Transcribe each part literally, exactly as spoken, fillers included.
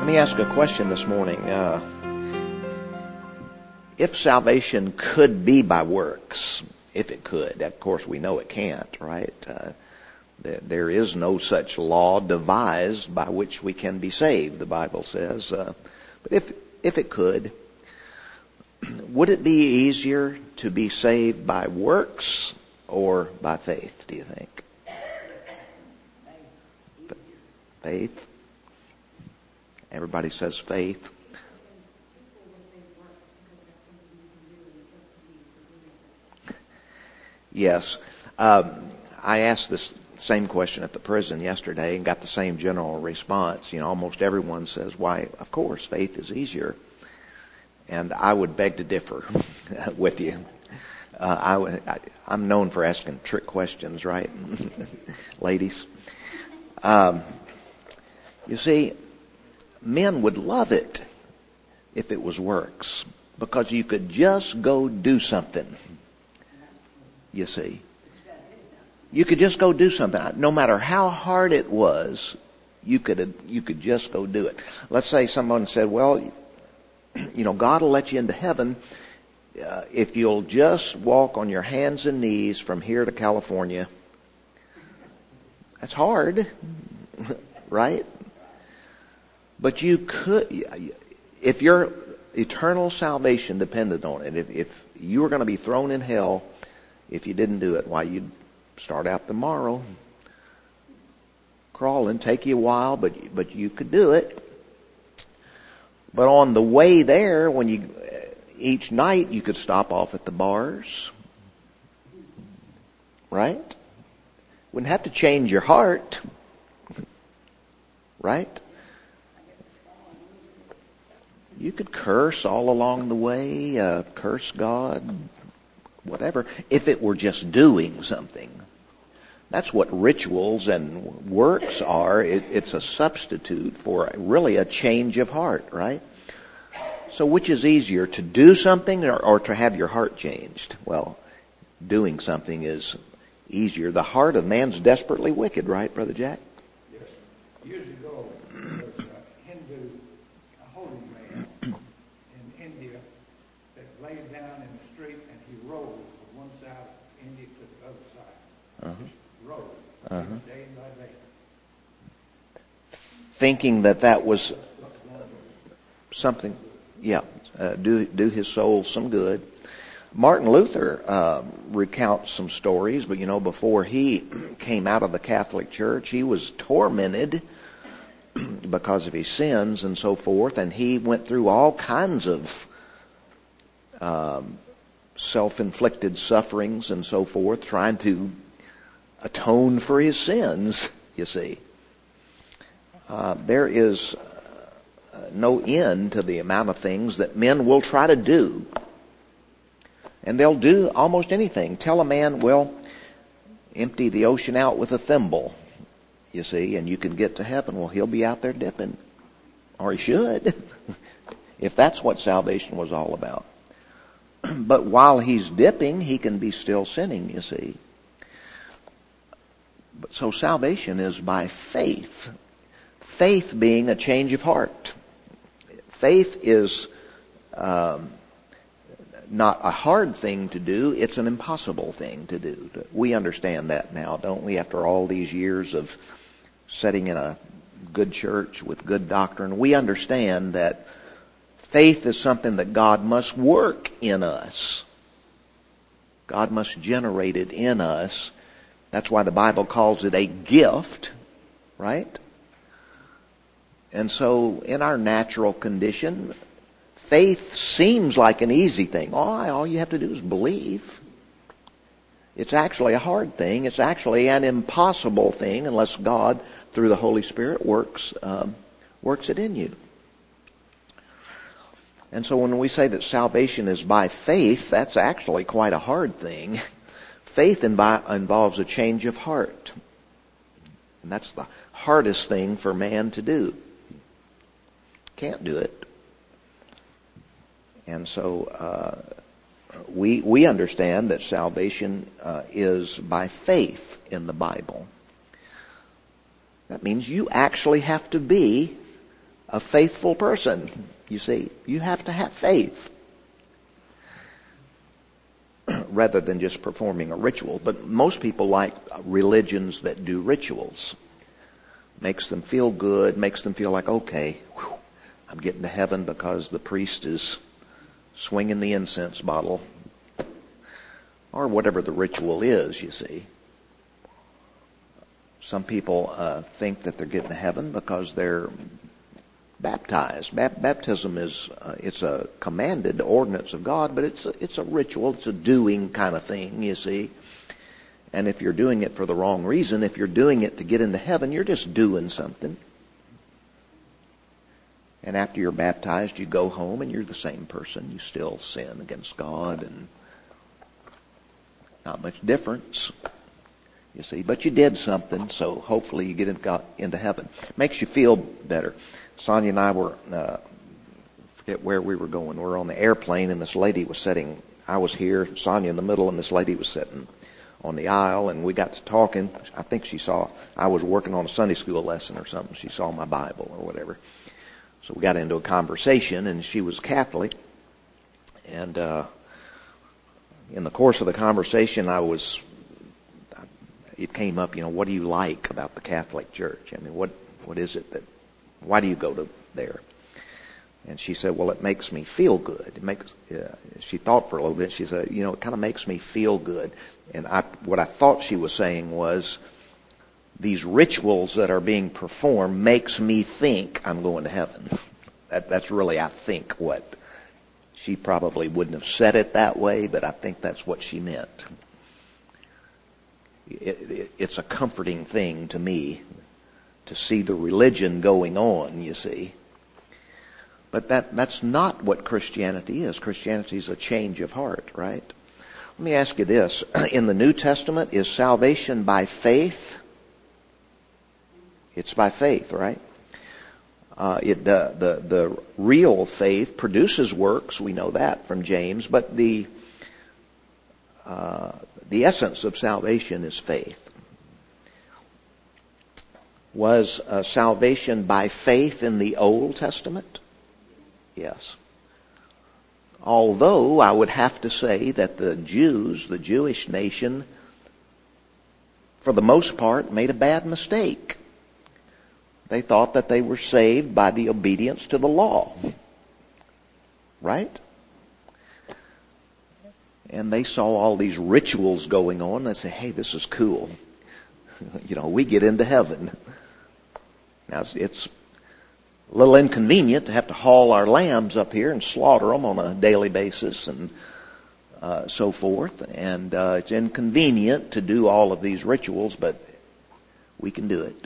Let me ask a question this morning. Uh, if salvation could be by works, if it could, of course we know it can't, right? Uh, there, there is no such law devised by which we can be saved, the Bible says. Uh, but if if it could, would it be easier to be saved by works or by faith, do you think? Faith. Everybody says faith. Yes. Um, I asked this same question at the prison yesterday and got the same general response. You know, almost everyone says, why, of course, faith is easier. And I would beg to differ with you. Uh, I would, I, I'm known for asking trick questions, right? Ladies. Um, you see, men would love it if it was works, because you could just go do something. You see, you could just go do something. No matter how hard it was, you could you could just go do it. Let's say someone said, "Well, you know, God will let you into heaven uh, if you'll just walk on your hands and knees from here to California." That's hard, right? But you could, if your eternal salvation depended on it, if, if you were going to be thrown in hell if you didn't do it, why, you'd start out tomorrow crawling. Take you a while, but but you could do it. But on the way there, when you each night you could stop off at the bars, right? Wouldn't have to change your heart, right? You could curse all along the way, uh, curse God, whatever, if it were just doing something. That's what rituals and works are. It, it's a substitute for really a change of heart, right? So which is easier, to do something or, or to have your heart changed? Well, doing something is easier. The heart of man's desperately wicked, right, Brother Jack? Yes. Years ago, there was a Hindu, a holy man in India that laid down in the street and he rolled from one side of India to the other side. Uh-huh. Just rolled, Uh-huh. day by day. Thinking that that was something, yeah, uh, do do his soul some good. Martin Luther uh, recounts some stories, but you know, before he came out of the Catholic Church, he was tormented because of his sins and so forth, and he went through all kinds of um, self-inflicted sufferings and so forth, trying to atone for his sins, you see. Uh, there is uh, no end to the amount of things that men will try to do. And they'll do almost anything. Tell a man, well, empty the ocean out with a thimble, you see, and you can get to heaven. Well, he'll be out there dipping. Or he should, if that's what salvation was all about. But while he's dipping, he can be still sinning, you see. But so salvation is by faith. Faith being a change of heart. Faith is um, not a hard thing to do. It's an impossible thing to do. We understand that now, don't we? After all these years of sitting in a good church with good doctrine, we understand that faith is something that God must work in us. God must generate it in us. That's why the Bible calls it a gift, right? And so in our natural condition, faith seems like an easy thing. All, all you have to do is believe. It's actually a hard thing. It's actually an impossible thing unless God, through the Holy Spirit, works um, works it in you. And so when we say that salvation is by faith, that's actually quite a hard thing. Faith invi- involves a change of heart. And that's the hardest thing for man to do. Can't do it. And so uh, we we understand that salvation uh, is by faith in the Bible. That means you actually have to be a faithful person. You see, you have to have faith rather than just performing a ritual. But most people like religions that do rituals. Makes them feel good, makes them feel like, okay, whew, I'm getting to heaven because the priest is swinging the incense bottle. Or whatever the ritual is, you see. Some people uh, think that they're getting to heaven because they're baptized. Bap- baptism is uh, it's a commanded ordinance of God, but it's a, it's a ritual. It's a doing kind of thing, you see. And if you're doing it for the wrong reason, if you're doing it to get into heaven, you're just doing something. And after you're baptized, you go home and you're the same person. You still sin against God and not much difference, you see. But you did something, so hopefully you get into heaven. Makes you feel better. Sonia and I were, uh, forget where we were going. We were on the airplane, and this lady was sitting. I was here, Sonia in the middle, and this lady was sitting on the aisle, and we got to talking. I think she saw I was working on a Sunday school lesson or something. She saw my Bible or whatever. So we got into a conversation, and she was Catholic, and uh in the course of the conversation, I was, it came up, you know, what do you like about the Catholic Church? I mean, what, what is it that, why do you go to there? And she said, well, it makes me feel good. It makes, uh, she thought for a little bit. She said, you know, it kind of makes me feel good. And I, what I thought she was saying was, these rituals that are being performed makes me think I'm going to heaven. That, that's really, I think, what she probably wouldn't have said it that way, but I think that's what she meant. It, it, it's a comforting thing to me to see the religion going on, you see. But that, that's not what Christianity is. Christianity is a change of heart, right? Let me ask you this. In the New Testament, is salvation by faith? It's by faith, right? Uh, it, uh, the, the real faith produces works, we know that from James, but the, uh, the essence of salvation is faith. Was uh, salvation by faith in the Old Testament? Yes. Although I would have to say that the Jews, the Jewish nation, for the most part, made a bad mistake. They thought that they were saved by the obedience to the law. Right? And they saw all these rituals going on. They say, hey, this is cool. You know, we get into heaven. Now, it's, it's a little inconvenient to have to haul our lambs up here and slaughter them on a daily basis and uh, so forth. And uh, it's inconvenient to do all of these rituals, but we can do it.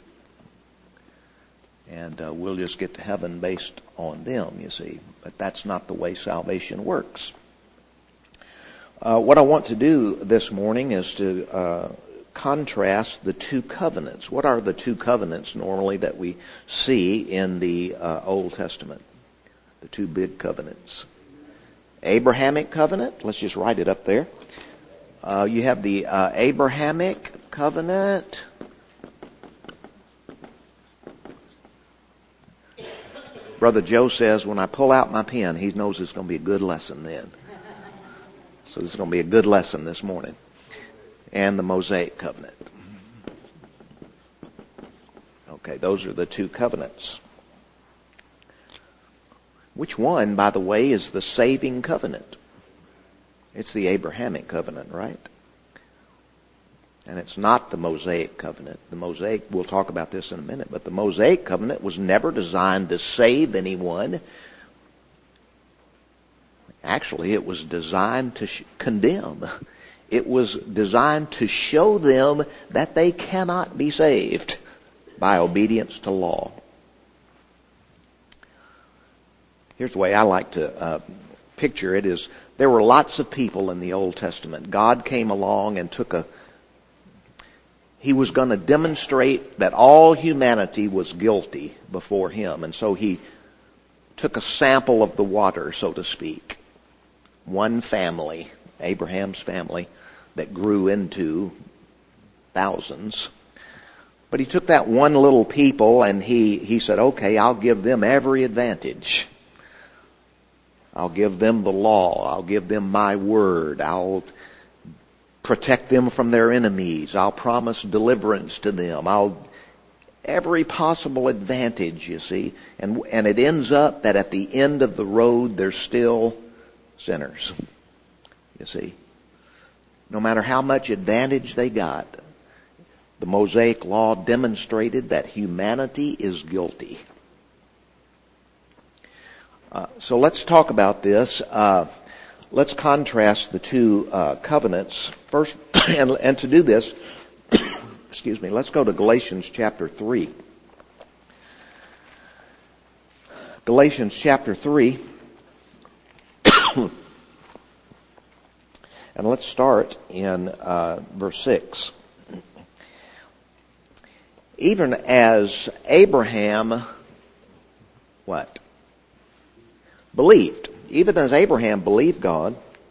And uh, we'll just get to heaven based on them, you see. But that's not the way salvation works. Uh, what I want to do this morning is to uh, contrast the two covenants. What are the two covenants normally that we see in the uh, Old Testament? The two big covenants. Abrahamic covenant. Let's just write it up there. Uh, you have the uh, Abrahamic covenant. Brother Joe says, when I pull out my pen, he knows it's going to be a good lesson then. So this is going to be a good lesson this morning. And the Mosaic covenant. Okay, those are the two covenants. Which one, by the way, is the saving covenant? It's the Abrahamic covenant, right? And it's not the Mosaic covenant. The Mosaic, we'll talk about this in a minute, but the Mosaic covenant was never designed to save anyone. Actually, it was designed to sh- condemn. It was designed to show them that they cannot be saved by obedience to law. Here's the way I like to uh, picture it is there were lots of people in the Old Testament. God came along and took a He was going to demonstrate that all humanity was guilty before him. And so he took a sample of the water, so to speak. One family, Abraham's family, that grew into thousands. But he took that one little people and he, he said, okay, I'll give them every advantage. I'll give them the law. I'll give them my word. I'll protect them from their enemies. I'll promise deliverance to them. I'll every possible advantage, you see. And and it ends up that at the end of the road, they're still sinners, you see. No matter how much advantage they got, the Mosaic Law demonstrated that humanity is guilty. Uh, so let's talk about this. Uh, let's contrast the two uh, covenants. First, and, and to do this, excuse me, let's go to Galatians chapter three. Galatians chapter three. And let's start in uh, verse six. Even as Abraham, what? Believed. Even as Abraham believed God,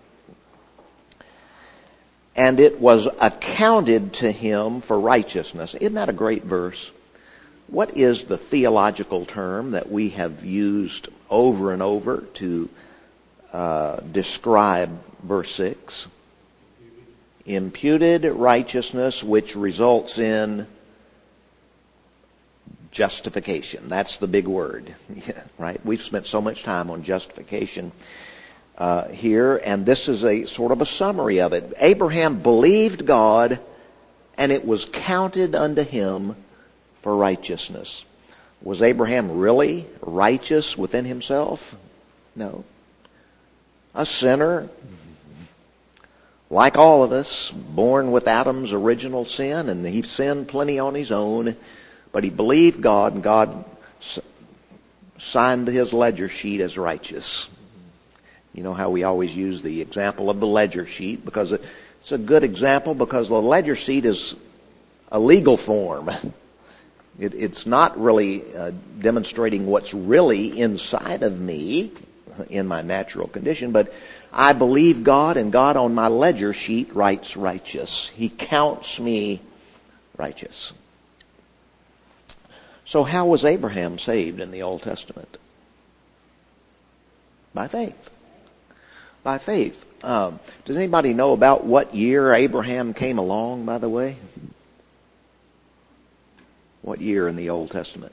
and it was accounted to him for righteousness. Isn't that a great verse? What is the theological term that we have used over and over to uh, describe verse six? Imputed righteousness, which results in justification. That's the big word, yeah, right? We've spent so much time on justification uh, here, and this is a sort of a summary of it. Abraham believed God, and it was counted unto him for righteousness. Was Abraham really righteous within himself? No. A sinner, like all of us, born with Adam's original sin, and he sinned plenty on his own. But he believed God, and God signed his ledger sheet as righteous. You know how we always use the example of the ledger sheet, because it's a good example, because the ledger sheet is a legal form. It, it's not really uh, demonstrating what's really inside of me in my natural condition, but I believe God, and God on my ledger sheet writes righteous. He counts me righteous. So how was Abraham saved in the Old Testament? By faith. By faith. Um, does anybody know about what year Abraham came along, by the way? What year in the Old Testament?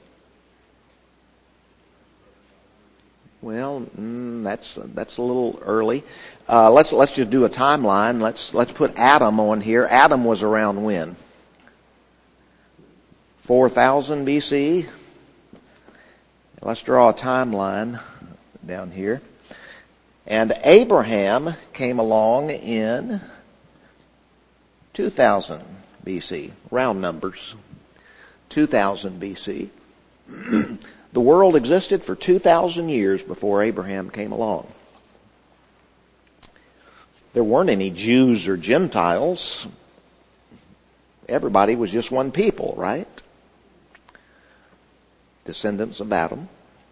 Well, mm, that's that's a little early. Uh, let's let's just do a timeline. Let's let's put Adam on here. Adam was around when? four thousand B C. Let's draw a timeline down here. And Abraham came along in two thousand B C. Round numbers. two thousand B C. The world existed for two thousand years before Abraham came along. There weren't any Jews or Gentiles. Everybody was just one people, right? Descendants of Adam.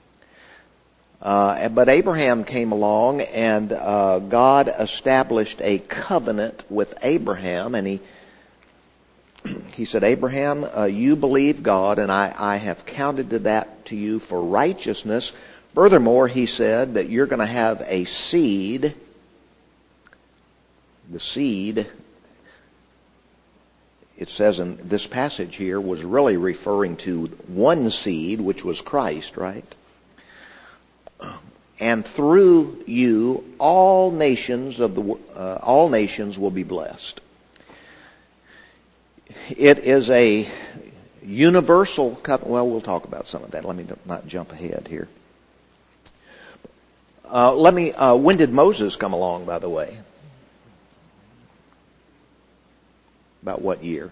Uh, but Abraham came along, and uh, God established a covenant with Abraham, and he he said, Abraham, uh, you believe God, and I, I have counted to that to you for righteousness. Furthermore, he said that you're going to have a seed. The seed, it says in this passage here, was really referring to one seed, which was Christ, right? And through you, all nations of the uh, all nations will be blessed. It is a universal covenant. Well, we'll talk about some of that. Let me not jump ahead here. Uh, let me. Uh, when did Moses come along, by the way? About what year?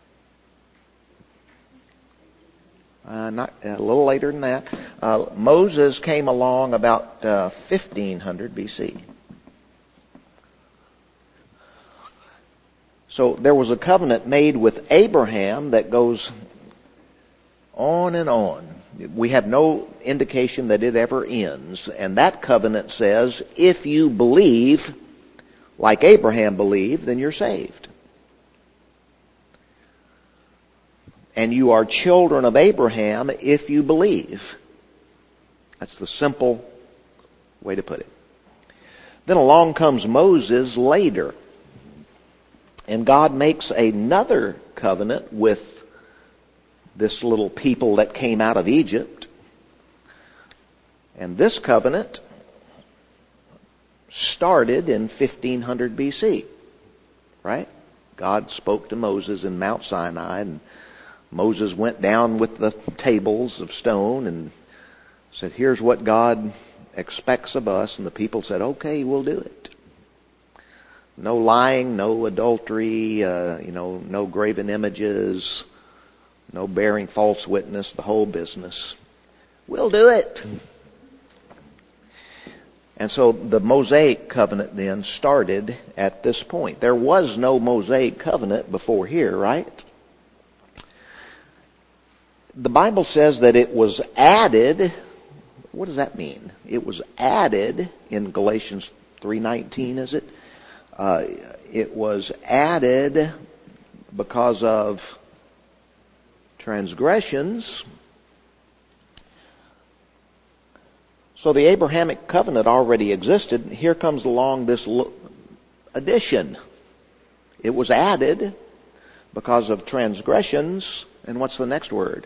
Uh, not a little later than that. Uh, Moses came along about uh, fifteen hundred B C. So there was a covenant made with Abraham that goes on and on. We have no indication that it ever ends. And that covenant says, if you believe like Abraham believed, then you're saved. and you are children of Abraham if you believe. That's the simple way to put it. Then along comes Moses later, and God makes another covenant with this little people that came out of Egypt. And this covenant started in fifteen hundred B C, right? God spoke to Moses in Mount Sinai, and Moses went down with the tables of stone and said, here's what God expects of us. And the people said, okay, we'll do it. No lying, no adultery, uh, you know, no graven images, no bearing false witness, the whole business. We'll do it. And so the Mosaic covenant then started at this point. There was no Mosaic covenant before here, right? The Bible says that it was added. What does that mean? It was added in Galatians three nineteen, is it? Uh, it was added because of transgressions. So the Abrahamic covenant already existed. Here comes along this addition. It was added because of transgressions. And what's the next word?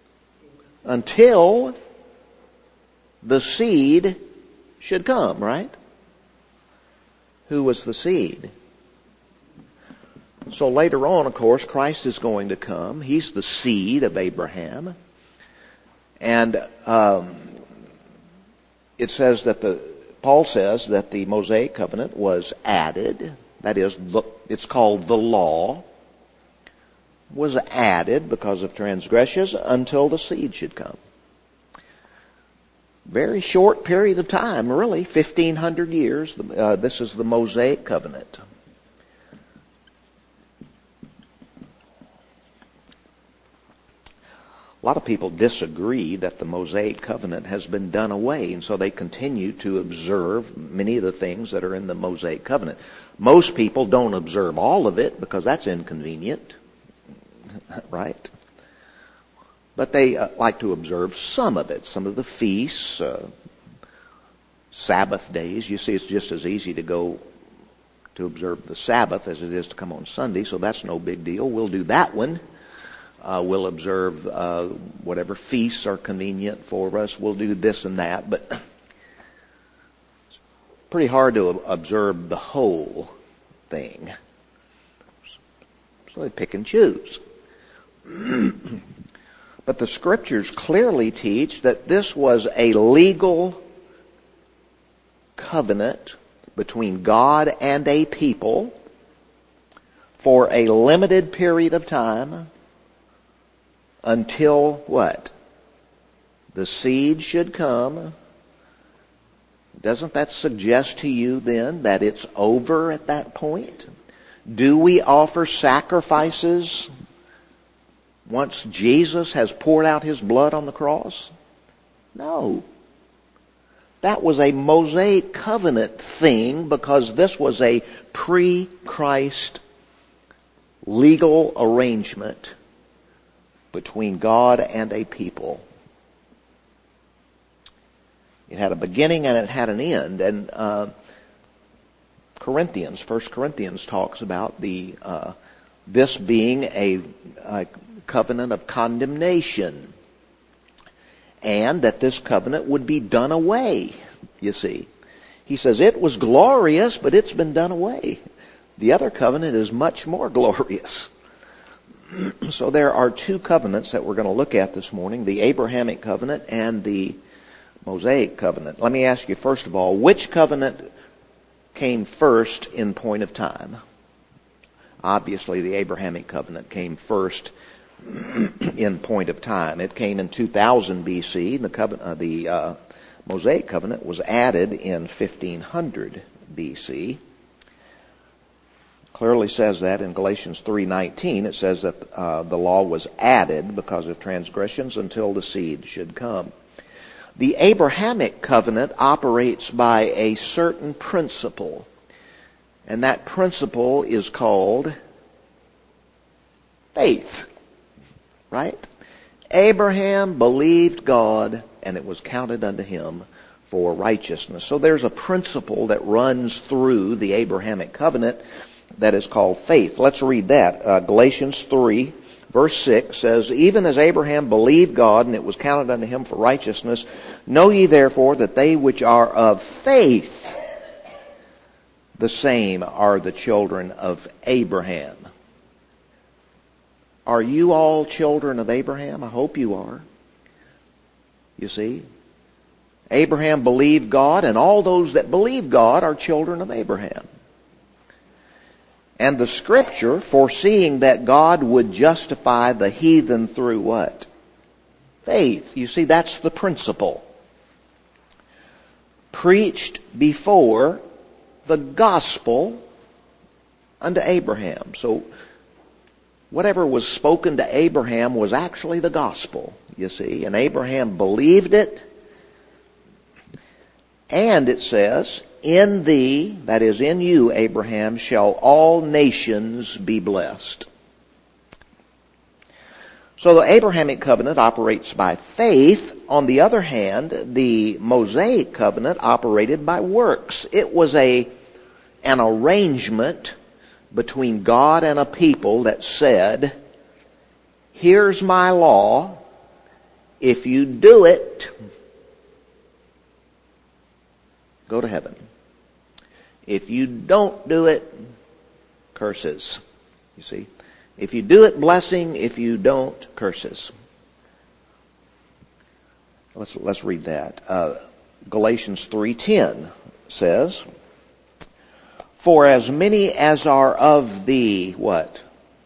Until the seed should come, right? Who was the seed? So later on, of course, Christ is going to come. He's the seed of Abraham. And um, it says that the, Paul says that the Mosaic covenant was added. That is, the, it's called the law. Was added because of transgressions until the seed should come. Very short period of time, really, fifteen hundred years. Uh, this is the Mosaic covenant. A lot of people disagree that the Mosaic covenant has been done away, and so they continue to observe many of the things that are in the Mosaic covenant. Most people don't observe all of it because that's inconvenient, right? But they uh, like to observe some of it, some of the feasts, uh, Sabbath days. You see, it's just as easy to go to observe the Sabbath as it is to come on Sunday, so that's no big deal. We'll do that one. Uh, we'll observe uh, whatever feasts are convenient for us. We'll do this and that, but it's pretty hard to observe the whole thing. So they pick and choose. But the Scriptures clearly teach that this was a legal covenant between God and a people for a limited period of time until what? The seed should come. Doesn't that suggest to you then that it's over at that point? Do we offer sacrifices once Jesus has poured out his blood on the cross? No. That was a Mosaic covenant thing because this was a pre-Christ legal arrangement between God and a people. It had a beginning and it had an end. And uh, Corinthians, First Corinthians talks about the uh, this being a, a covenant of condemnation, and that this covenant would be done away, you see. He says it was glorious, but it's been done away. The other covenant is much more glorious. So there are two covenants that we're going to look at this morning, the Abrahamic covenant and the Mosaic covenant. Let me ask you first of all, which covenant came first in point of time? Obviously, the Abrahamic covenant came first in point of time. It came in two thousand B C. The, covenant, uh, the uh, Mosaic covenant was added in fifteen hundred B C. Clearly says that in Galatians three nineteen. It says that uh, the law was added because of transgressions until the seed should come. The Abrahamic covenant operates by a certain principle, and that principle is called faith. right? Abraham believed God, and it was counted unto him for righteousness. So there's a principle that runs through the Abrahamic covenant that is called faith. Let's read that. Uh, Galatians three, verse six says, even as Abraham believed God, and it was counted unto him for righteousness, know ye therefore that they which are of faith, the same are the children of Abraham. Are you all children of Abraham? I hope you are. You see? Abraham believed God, and all those that believe God are children of Abraham. And the Scripture, foreseeing that God would justify the heathen through what? Faith. You see, that's the principle. Preached before the gospel unto Abraham. So, whatever was spoken to Abraham was actually the gospel, you see. And Abraham believed it. And it says, in thee, that is in you, Abraham, shall all nations be blessed. So the Abrahamic covenant operates by faith. On the other hand, the Mosaic covenant operated by works. It was a an arrangement between God and a people that said, here's my law. If you do it, go to heaven. If you don't do it, curses. You see? If you do it, blessing. If you don't, curses. Let's let's read that. Uh, Galatians three ten says, for as many as are of the what?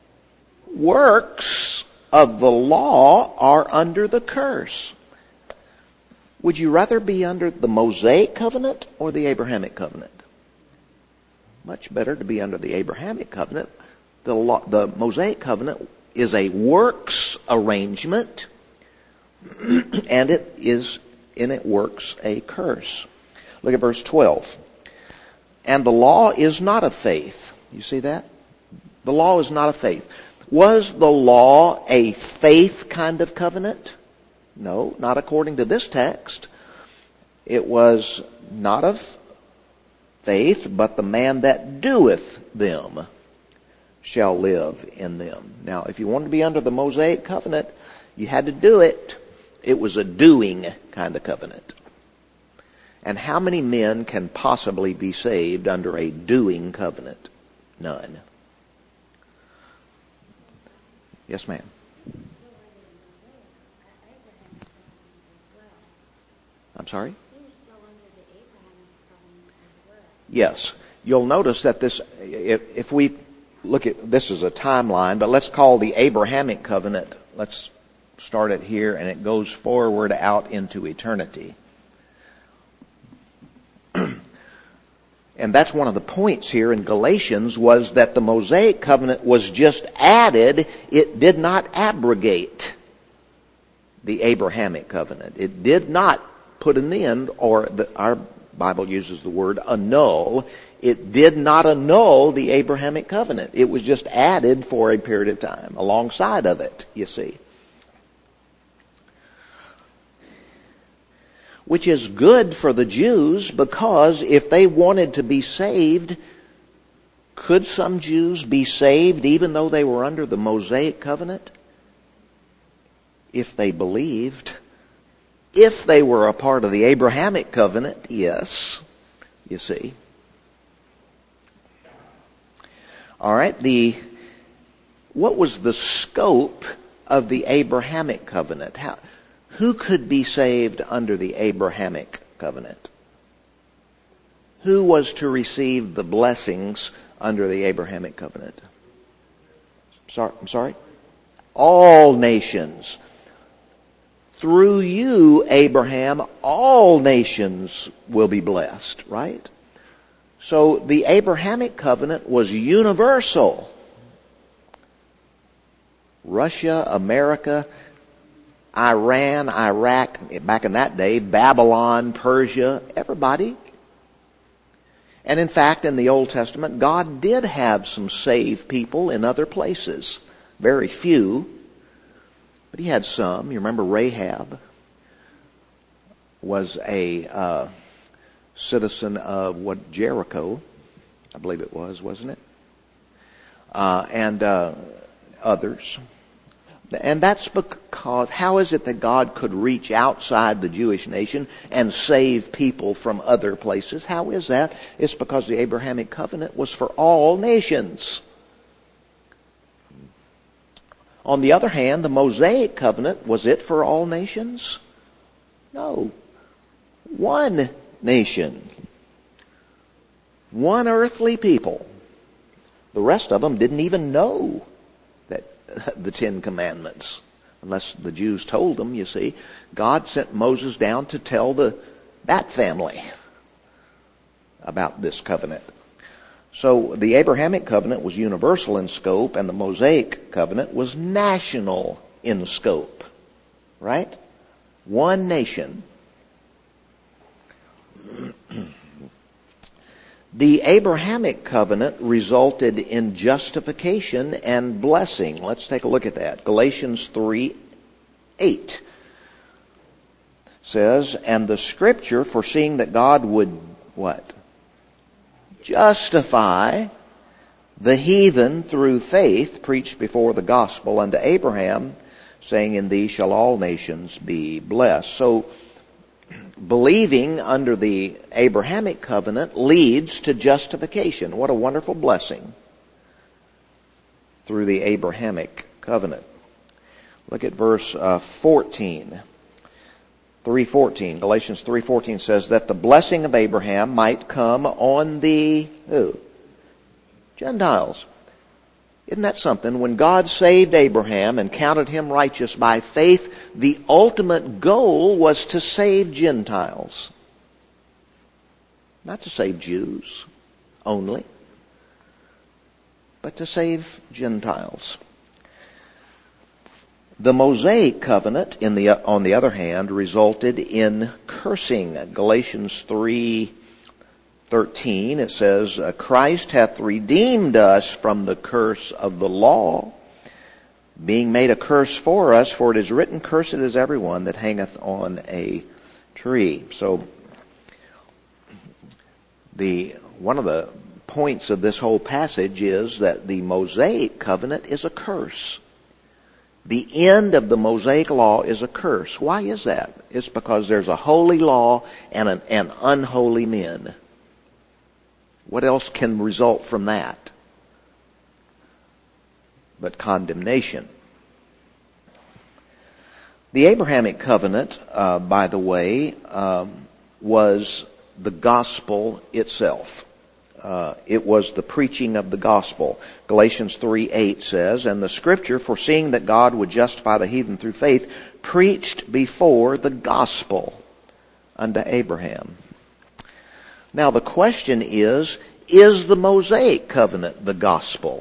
Works of the law are under the curse. Would you rather be under the Mosaic covenant or the Abrahamic covenant? Much better to be under the Abrahamic covenant. The, law, the Mosaic covenant is a works arrangement, and it is in it works a curse. Look at verse twelve. And the law is not of faith. You see that? The law is not of faith. Was the law a faith kind of covenant? No, not according to this text. It was not of faith, but the man that doeth them shall live in them. Now, if you wanted to be under the Mosaic covenant, you had to do it. It was a doing kind of covenant. And how many men can possibly be saved under a doing covenant? None. Yes, ma'am. I'm sorry? Yes. You'll notice that this, if, if we look at, this is a timeline, but let's call the Abrahamic covenant, let's start it here, and it goes forward out into eternity. And that's one of the points here in Galatians, was that the Mosaic covenant was just added. It did not abrogate the Abrahamic covenant. It did not put an end, or the, our Bible uses the word annul. It did not annul the Abrahamic covenant. It was just added for a period of time alongside of it, you see. Which is good for the Jews, because if they wanted to be saved, could some Jews be saved even though they were under the Mosaic covenant? If they believed. If they were a part of the Abrahamic covenant, yes, you see. All right, the what was the scope of the Abrahamic covenant? How, who could be saved under the Abrahamic covenant? Who was to receive the blessings under the Abrahamic covenant? Sorry, I'm sorry? All nations. Through you, Abraham, all nations will be blessed, right? So the Abrahamic covenant was universal. Russia, America, Iran, Iraq, back in that day, Babylon, Persia, everybody. And in fact, in the Old Testament, God did have some saved people in other places. Very few. But he had some. You remember Rahab was a uh, citizen of what, Jericho, I believe it was, wasn't it? Uh, and uh, others. And that's because, how is it that God could reach outside the Jewish nation and save people from other places? How is that? It's because the Abrahamic covenant was for all nations. On the other hand, the Mosaic covenant, was it for all nations? No. One nation. One earthly people. The rest of them didn't even know that the Ten Commandments, unless the Jews told them, you see. God sent Moses down to tell the that family about this covenant. So the Abrahamic covenant was universal in scope, and the Mosaic covenant was national in scope. Right? One nation. The Abrahamic covenant resulted in justification and blessing. Let's take a look at that. Galatians three eight says, and the Scripture, foreseeing that God would, what? Justify the heathen through faith, preached before the gospel unto Abraham, saying, in thee shall all nations be blessed. So, believing under the Abrahamic covenant leads to justification. What a wonderful blessing through the Abrahamic covenant. Look at verse uh, fourteen. three fourteen. Galatians three fourteen says that the blessing of Abraham might come on the who? Gentiles. Isn't that something? When God saved Abraham and counted him righteous by faith, the ultimate goal was to save Gentiles. Not to save Jews only, but to save Gentiles. The Mosaic covenant, in the, on the other hand, resulted in cursing. Galatians three thirteen, it says, Christ hath redeemed us from the curse of the law, being made a curse for us, for it is written, cursed is everyone that hangeth on a tree. So, the one of the points of this whole passage is that the Mosaic covenant is a curse. The end of the Mosaic law is a curse. Why is that? It's because there's a holy law and an, and unholy men. What else can result from that but condemnation? The Abrahamic covenant, uh, by the way, um, was the gospel itself. Uh, it was the preaching of the gospel. Galatians three eight says, and the Scripture, foreseeing that God would justify the heathen through faith, preached before the gospel unto Abraham. Now the question is, is the Mosaic covenant the gospel?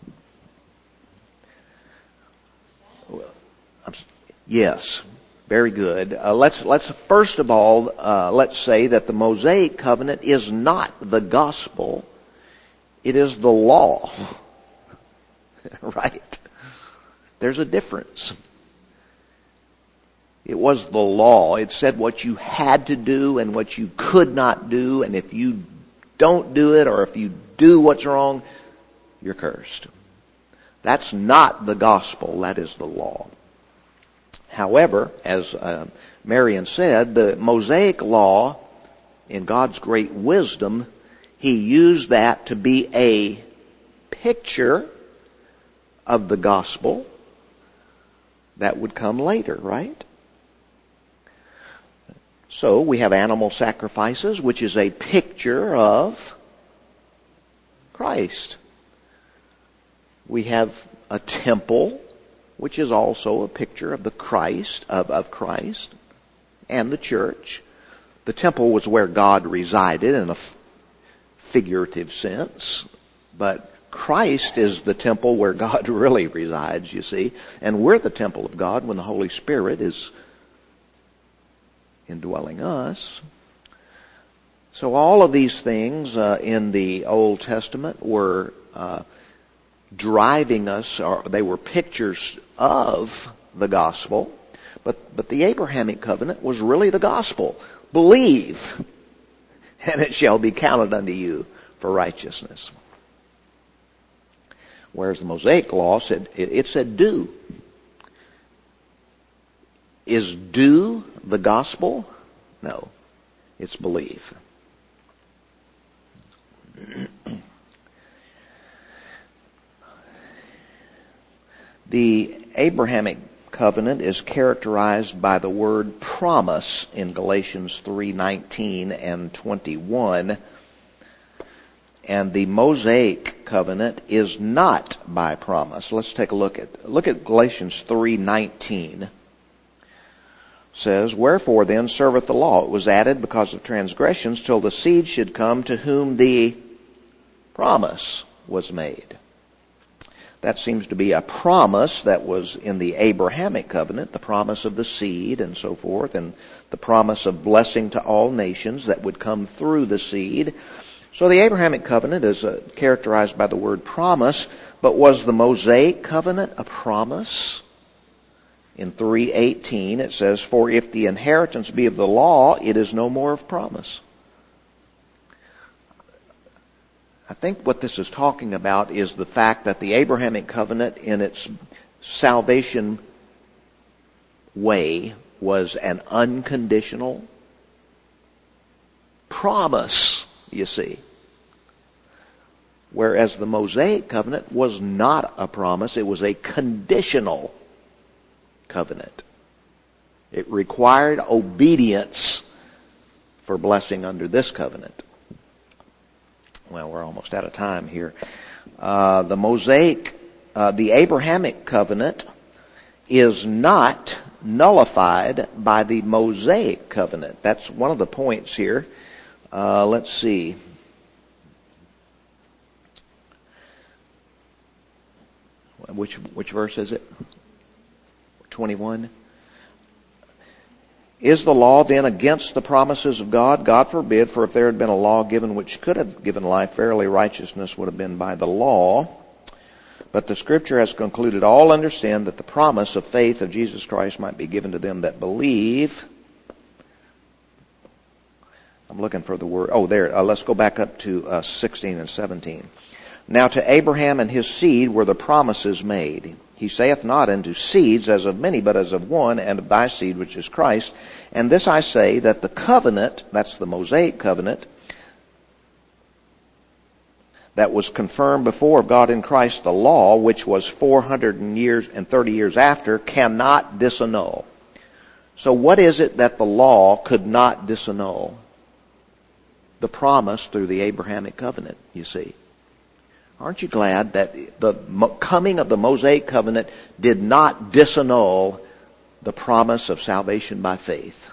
Yes, very good. Uh, let's let's first of all uh, let's say that the Mosaic covenant is not the gospel; it is the law. Right? There's a difference. It was the law. It said what you had to do and what you could not do, and if you don't do it or if you do what's wrong, you're cursed. That's not the gospel. That is the law. However, as uh, Marion said, the Mosaic law, in God's great wisdom, He used that to be a picture of the gospel that would come later, right? So we have animal sacrifices, which is a picture of Christ. We have a temple, which is also a picture of the Christ, of, of Christ, and the church. The temple was where God resided in a f- figurative sense, but Christ is the temple where God really resides, you see. And we're the temple of God when the Holy Spirit is indwelling us. So all of these things uh, in the Old Testament were uh, driving us, or they were pictures of the gospel, but, but the Abrahamic covenant was really the gospel. Believe, and it shall be counted unto you for righteousness. Whereas the Mosaic law said, it, it said do. Is do the gospel? No, it's believe. The Abrahamic covenant is characterized by the word promise in Galatians three nineteen and twenty-one. And the Mosaic covenant is not by promise. Let's take a look at look at Galatians three nineteen. Says, wherefore then serveth the law? It was added because of transgressions till the seed should come to whom the promise was made. That seems to be a promise that was in the Abrahamic covenant, the promise of the seed and so forth, and the promise of blessing to all nations that would come through the seed. So the Abrahamic covenant is uh, characterized by the word promise, but was the Mosaic covenant a promise? In three eighteen it says, for if the inheritance be of the law, it is no more of promise. I think what this is talking about is the fact that the Abrahamic covenant in its salvation way was an unconditional promise, you see. Whereas the Mosaic covenant was not a promise, it was a conditional covenant. It required obedience for blessing under this covenant. Well, we're almost out of time here. Uh, the Mosaic, uh, the Abrahamic covenant is not nullified by the Mosaic covenant. That's one of the points here. Uh, let's see. Which which verse is it? twenty-one. Is the law then against the promises of God? God forbid, for if there had been a law given which could have given life, verily righteousness would have been by the law. But the Scripture has concluded all understand that the promise of faith of Jesus Christ might be given to them that believe. I'm looking for the word. Oh, there. Uh, let's go back up to uh, sixteen and seventeen. Now to Abraham and his seed were the promises made. He saith not unto seeds as of many, but as of one, and of thy seed, which is Christ. And this I say, that the covenant, that's the Mosaic covenant, that was confirmed before of God in Christ, the law, which was four hundred years and thirty years after, cannot disannul. So what is it that the law could not disannul? The promise through the Abrahamic covenant, you see. Aren't you glad that the coming of the Mosaic covenant did not disannul the promise of salvation by faith?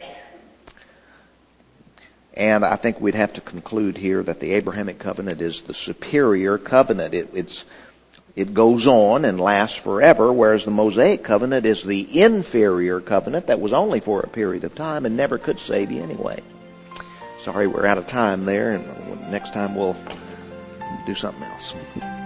And I think we'd have to conclude here that the Abrahamic covenant is the superior covenant. It, it's, it goes on and lasts forever, whereas the Mosaic covenant is the inferior covenant that was only for a period of time and never could save you anyway. Sorry, we're out of time there, and next time we'll do something else.